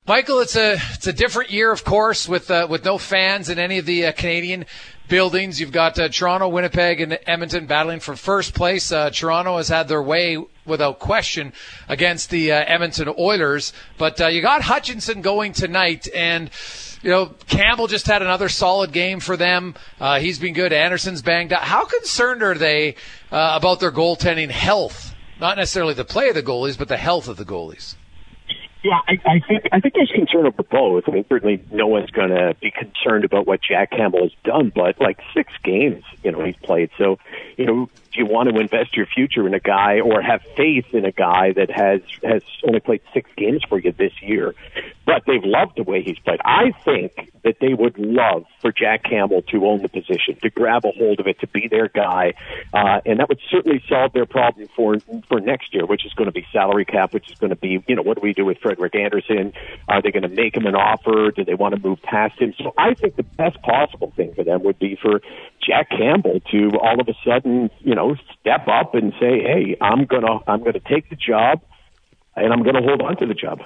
Michael, it's a different year, of course, with no fans in any of the Canadian buildings. You've got Toronto, Winnipeg, and Edmonton battling for first place. Toronto has had their way without question against the Edmonton Oilers, but you got Hutchinson going tonight, and Campbell just had another solid game for them. He's been good. Anderson's banged up. How concerned are they about their goaltending health? Not necessarily the play of the goalies, but the health of the goalies. Yeah, I think there's concern over both. I mean, certainly no one's going to be concerned about what Jack Campbell has done, but 6 games, he's played. So, do you want to invest your future in a guy or have faith in a guy that has only played 6 games for you this year? But they've loved the way he's played. I think that they would love for Jack Campbell to own the position, to grab a hold of it, to be their guy, and that would certainly solve their problem for next year, which is going to be salary cap, which is going to be, what do we do with Frederik Andersen? Are they going to make him an offer? Do they want to move past him? So I think the best possible thing for them would be for Jack Campbell to all of a sudden, step up and say, hey, I'm gonna take the job and I'm gonna hold on to the job.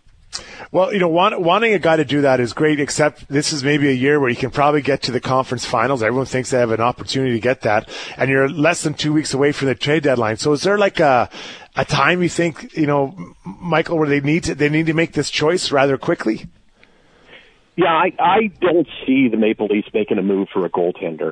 Well, wanting a guy to do that is great, except this is maybe a year where you can probably get to the conference finals. Everyone thinks they have an opportunity to get that, and you're less than 2 weeks away from the trade deadline. So is there a time you think, Michael, where they need to make this choice rather quickly? Yeah, I don't see the Maple Leafs making a move for a goaltender.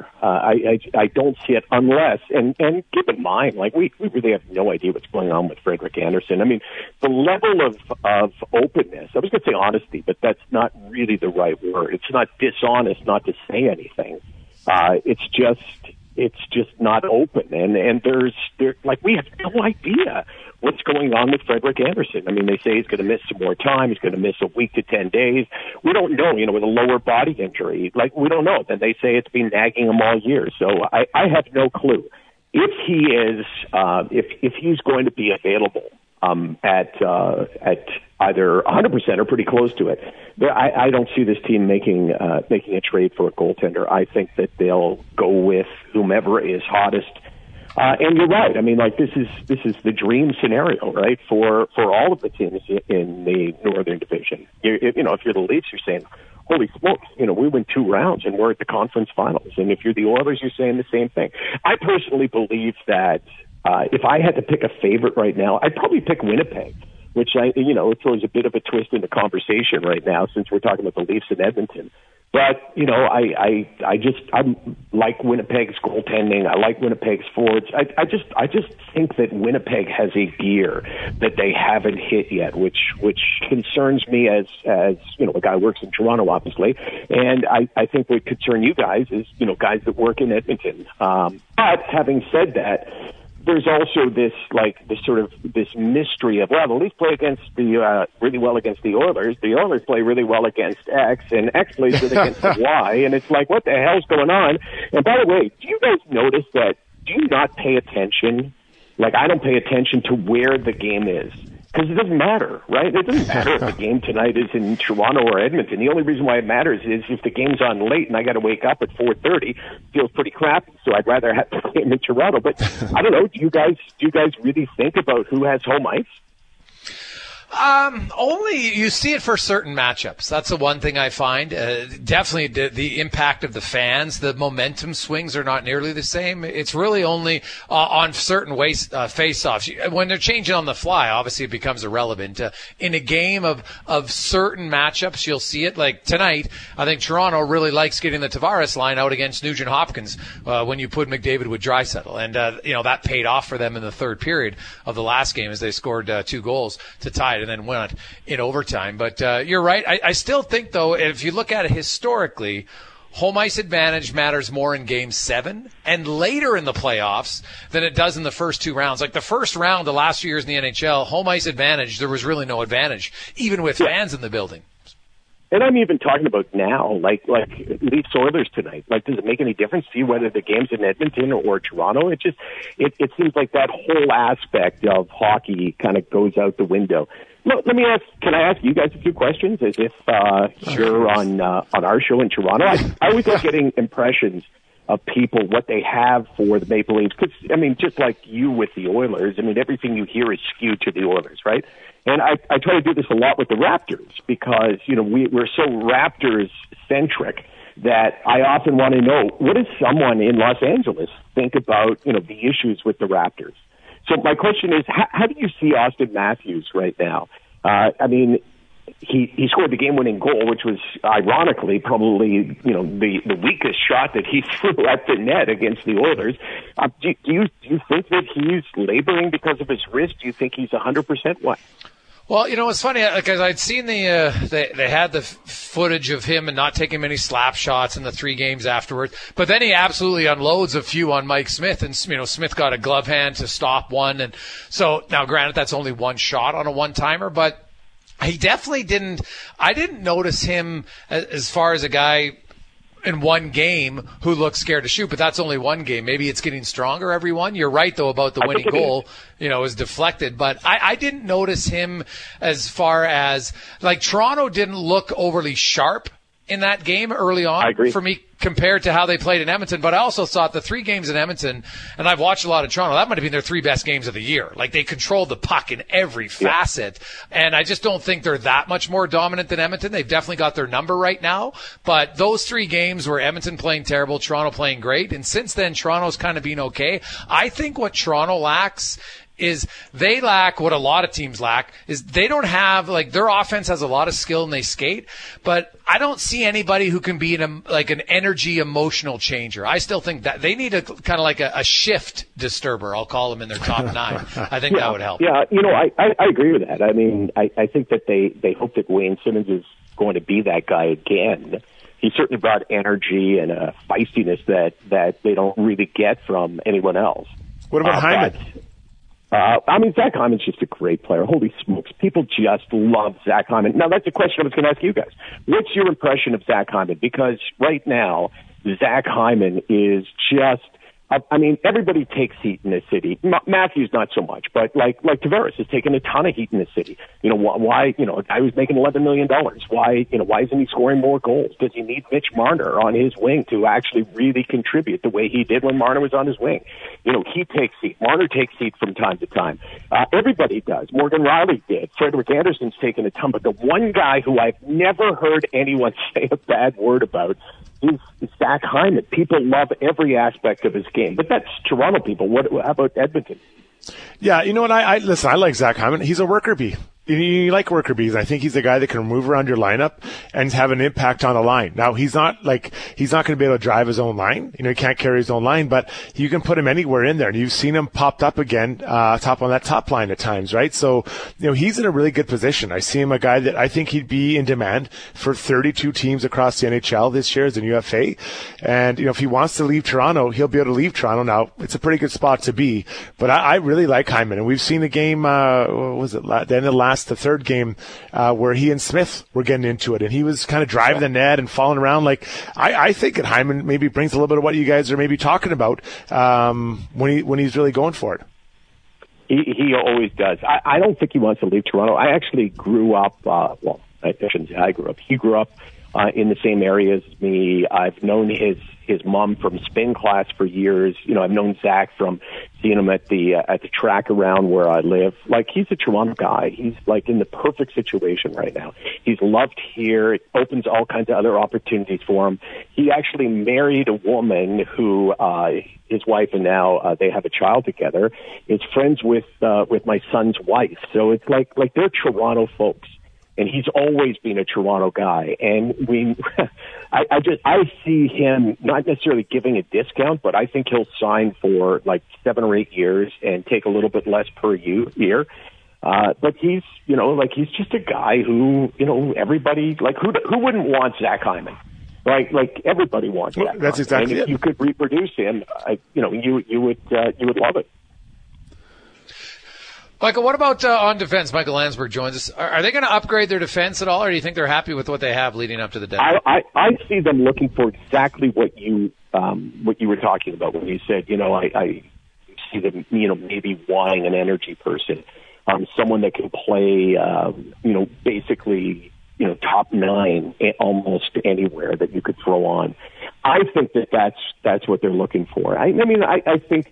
I don't see it unless, and keep in mind, we really have no idea what's going on with Frederik Andersen. I mean, the level of openness, I was going to say honesty, but that's not really the right word. It's not dishonest not to say anything. It's just not open. And we have no idea what's going on with Frederik Andersen. I mean, they say he's going to miss some more time. He's going to miss a week to 10 days. We don't know, with a lower body injury. We don't know. Then they say it's been nagging him all year. So I have no clue. If he is, if he's going to be available at either 100% or pretty close to it, I don't see this team making a trade for a goaltender. I think that they'll go with whomever is hottest. And you're right. I mean, this is the dream scenario, right, for all of the teams in the Northern Division. If you're the Leafs, you're saying, holy smokes, we win 2 rounds and we're at the conference finals. And if you're the Oilers, you're saying the same thing. I personally believe that if I had to pick a favorite right now, I'd probably pick Winnipeg, which it throws a bit of a twist in the conversation right now since we're talking about the Leafs in Edmonton. But, I like Winnipeg's goaltending. I like Winnipeg's forwards. I just think that Winnipeg has a gear that they haven't hit yet, which concerns me as a guy who works in Toronto, obviously. And I think what concern you guys is, guys that work in Edmonton. But having said that, there's also this mystery of, the Leafs play against really well against the Oilers. The Oilers play really well against X, and X plays good against Y, and it's what the hell's going on? And by the way, do you guys notice that? Do you not pay attention? I don't pay attention to where the game is. Because it doesn't matter, right? It doesn't matter if the game tonight is in Toronto or Edmonton. The only reason why it matters is if the game's on late and I got to wake up at 4:30, feels pretty crappy. So I'd rather have the game in Toronto. But I don't know. Do you guys really think about who has home ice? Only you see it for certain matchups. That's the one thing I find. Definitely the impact of the fans, the momentum swings are not nearly the same. It's really only on certain face-offs. When they're changing on the fly, obviously it becomes irrelevant. In a game of certain matchups, you'll see it. Like tonight, I think Toronto really likes getting the Tavares line out against Nugent-Hopkins when you put McDavid with Draisaitl. And, that paid off for them in the third period of the last game as they scored 2 goals to tie it and then went in overtime. But you're right. I still think, though, if you look at it historically, home ice advantage matters more in Game 7 and later in the playoffs than it does in the first 2 rounds. Like the first round the last few years in the NHL, home ice advantage, there was really no advantage, even with fans in the building. And I'm even talking about now, like Leafs Oilers tonight. Does it make any difference to you whether the game's in Edmonton or Toronto? It seems like that whole aspect of hockey kind of goes out the window. Look, can I ask you guys a few questions as if you're on our show in Toronto? I always like getting impressions of people, what they have for the Maple Leafs. Because, I mean, just like you with the Oilers, I mean, everything you hear is skewed to the Oilers, right? And I try to do this a lot with the Raptors because, you know, we're so Raptors-centric that I often want to know, what does someone in Los Angeles think about, you know, the issues with the Raptors? So my question is, how do you see Austin Matthews right now? I mean, he scored the game-winning goal, which was ironically probably, you know, the weakest shot that he threw at the net against the Oilers. Do you think that he's laboring because of his wrist? Do you think he's 100%? What? Well, you know, it's funny because I'd seen they had the footage of him and not taking many slap shots in the 3 games afterwards. But then he absolutely unloads a few on Mike Smith, and you know, Smith got a glove hand to stop one, and so now granted that's only one shot on a one-timer, but he definitely didn't. I didn't notice him as far as a guy in one game who looks scared to shoot, but that's only one game. Maybe it's getting stronger every one. You're right, though, about the winning goal, you know, is deflected. But I didn't notice him as far as, like, Toronto didn't look overly sharp in that game early on for me compared to how they played in Edmonton. But I also thought the 3 games in Edmonton, and I've watched a lot of Toronto, that might have been their 3 best games of the year. Like, they controlled the puck in every facet. And I just don't think they're that much more dominant than Edmonton. They've definitely got their number right now. But those 3 games were Edmonton playing terrible, Toronto playing great. And since then, Toronto's kind of been okay. I think what Toronto lacks is they lack what a lot of teams lack is they don't have, like, their offense has a lot of skill and they skate, but I don't see anybody who can be an energy emotional changer. I still think that they need a kind of like a shift disturber. I'll call them in their top 9. I think that would help. Yeah, you know, I agree with that. I mean, I think that they hope that Wayne Simmons is going to be that guy again. He certainly brought energy and a feistiness that they don't really get from anyone else. What about Hyman? I mean, Zach Hyman's just a great player. Holy smokes. People just love Zach Hyman. Now, that's a question I was going to ask you guys. What's your impression of Zach Hyman? Because right now, Zach Hyman is just, I mean, everybody takes heat in this city. Matthews, not so much, but like Tavares has taken a ton of heat in this city. You know, why, you know, a guy who's making $11 million, why isn't he scoring more goals? Does he need Mitch Marner on his wing to actually really contribute the way he did when Marner was on his wing? You know, he takes heat. Marner takes heat from time to time. Everybody does. Morgan Riley did. Frederik Andersen's taken a ton, but the one guy who I've never heard anyone say a bad word about is Zach Hyman. People love every aspect of his game, but that's Toronto people. How about Edmonton? Yeah, you know what? I listen. I like Zach Hyman. He's a worker bee. You like worker bees. I think he's a guy that can move around your lineup and have an impact on the line. Now, he's not going to be able to drive his own line. You know, he can't carry his own line, but you can put him anywhere in there. And you've seen him popped up again, top on that top line at times, right? So, you know, he's in a really good position. I see him a guy that I think he'd be in demand for 32 teams across the NHL this year as an UFA. And, you know, if he wants to leave Toronto, he'll be able to leave Toronto. Now, it's a pretty good spot to be, but I really like Hyman. And we've seen the game, the end of the third game, where he and Smith were getting into it, and he was kind of driving the net and falling around. Like, I think that Hyman maybe brings a little bit of what you guys are maybe talking about when he's really going for it. He always does. I don't think he wants to leave Toronto. I actually grew up, I shouldn't say I grew up. He grew up in the same area as me. I've known his mom from spin class for years. You know, I've known Zach from seeing him at the track around where I live. Like, he's a Toronto guy. He's like in the perfect situation right now. He's loved here. It opens all kinds of other opportunities for him. He actually married a woman who, his wife, and now they have a child together, is friends with my son's wife. So it's like they're Toronto folks. And he's always been a Toronto guy. And I see him not necessarily giving a discount, but I think he'll sign for like 7 or 8 years and take a little bit less per year. But he's just a guy who, you know, everybody, like, who wouldn't want Zach Hyman? Like everybody wants Zach Hyman. That's exactly and if you could reproduce him, you would love it. Michael, what about on defense? Michael Landsberg joins us. Are they going to upgrade their defense at all, or do you think they're happy with what they have leading up to the deadline? I see them looking for exactly what you were talking about when you said, you know, I see them, you know, maybe wanting an energy person, someone that can play, you know, basically, you know, top 9 almost anywhere that you could throw on. I think that's what they're looking for. I mean, I think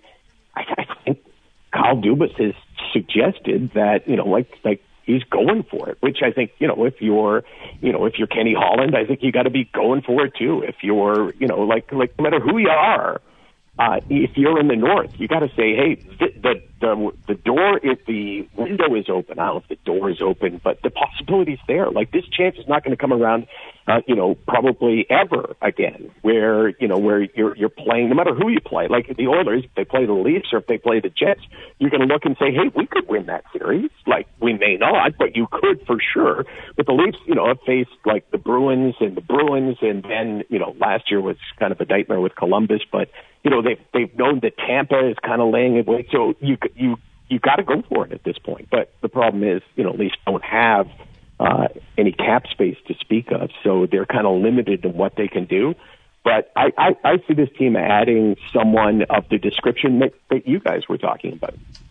Kyle Dubas has suggested that, like he's going for it, which I think, if you're Kenny Holland, I think you got to be going for it too. If you're, like no matter who you are, if you're in the North, you got to say, hey, the door, if the window is open, I don't know if the door is open, but the possibility's there. Like, this chance is not going to come around, probably ever again, where you're playing, no matter who you play. Like the Oilers, if they play the Leafs or if they play the Jets, you're going to look and say, hey, we could win that series. Like, we may not, but you could for sure. But the Leafs, have faced like the Bruins, and then, last year was kind of a nightmare with Columbus, but they've known that Tampa is kind of laying it away. So you got to go for it at this point. But the problem is, Leafs don't have any cap space to speak of, so they're kind of limited in what they can do. But I see this team adding someone of the description that you guys were talking about.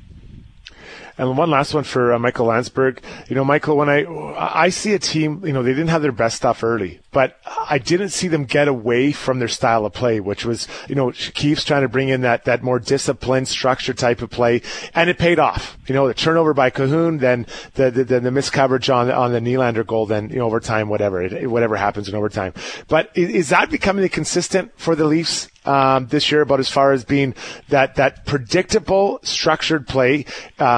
And one last one for Michael Landsberg. Michael, when I see a team, they didn't have their best stuff early, but I didn't see them get away from their style of play, which was, Keefe's trying to bring in that more disciplined, structured type of play, and it paid off. The turnover by Cahoon, then the missed coverage on the Nylander goal, then overtime, whatever happens in overtime. But is that becoming consistent for the Leafs this year, about as far as being that predictable, structured play,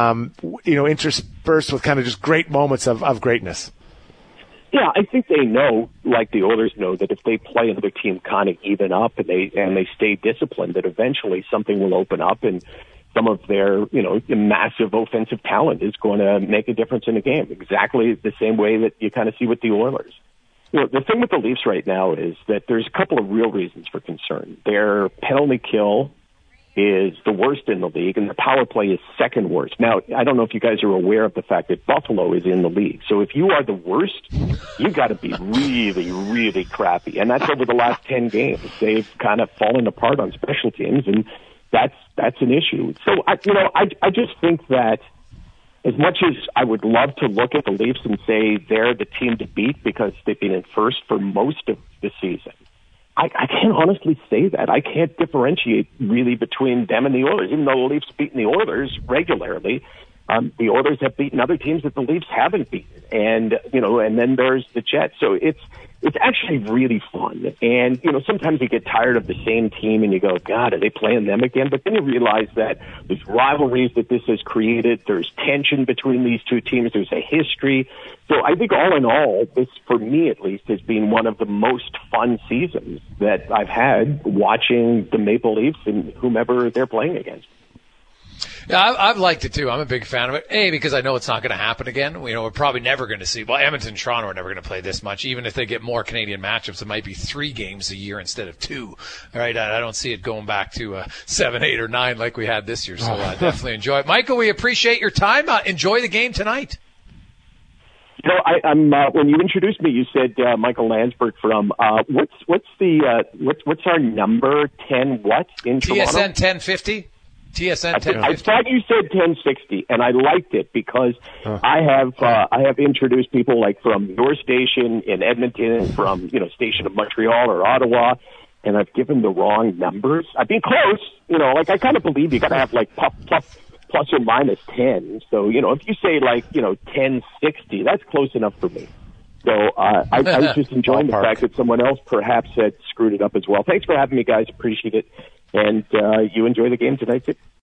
interspersed with kind of just great moments of greatness? Yeah, I think they know, like the Oilers know, that if they play another team kind of even up and they stay disciplined, that eventually something will open up and some of their, massive offensive talent is going to make a difference in the game. Exactly the same way that you kind of see with the Oilers. The thing with the Leafs right now is that there's a couple of real reasons for concern. Their penalty kill is the worst in the league, and their power play is second worst. Now, I don't know if you guys are aware of the fact that Buffalo is in the league. So if you are the worst, you got to be really, really crappy. And that's over the last 10 games. They've kind of fallen apart on special teams, and that's an issue. So, I just think that as much as I would love to look at the Leafs and say they're the team to beat because they've been in first for most of the season, I can't honestly say that. I can't differentiate really between them and the Oilers. Even though the Leafs beaten the Oilers regularly, the Oilers have beaten other teams that the Leafs haven't beaten. And, and then there's the Jets. So it's actually really fun. And, sometimes you get tired of the same team and you go, God, are they playing them again? But then you realize that there's rivalries that this has created. There's tension between these two teams. There's a history. So I think all in all, this, for me at least, has been one of the most fun seasons that I've had watching the Maple Leafs and whomever they're playing against. Yeah, I've liked it too. I'm a big fan of it. Because I know it's not going to happen again. We're probably never going to see. Well, Edmonton and Toronto are never going to play this much. Even if they get more Canadian matchups, it might be 3 games a year instead of 2. All right, I don't see it going back to 7, 8, or 9 like we had this year. So definitely enjoy it, Michael. We appreciate your time. Enjoy the game tonight. I'm when you introduced me, you said Michael Landsberg from what's our number 10 what in Toronto? TSN 1050. TSN 1050. I thought you said 1060, and I liked it because I have introduced people like from your station in Edmonton, from station of Montreal or Ottawa, and I've given the wrong numbers. I've been close, I kind of believe you got to have like plus or minus 10. So if you say 1060, that's close enough for me. So I was just enjoying the fact that someone else perhaps had screwed it up as well. Thanks for having me, guys. Appreciate it. And you enjoy the game tonight, too.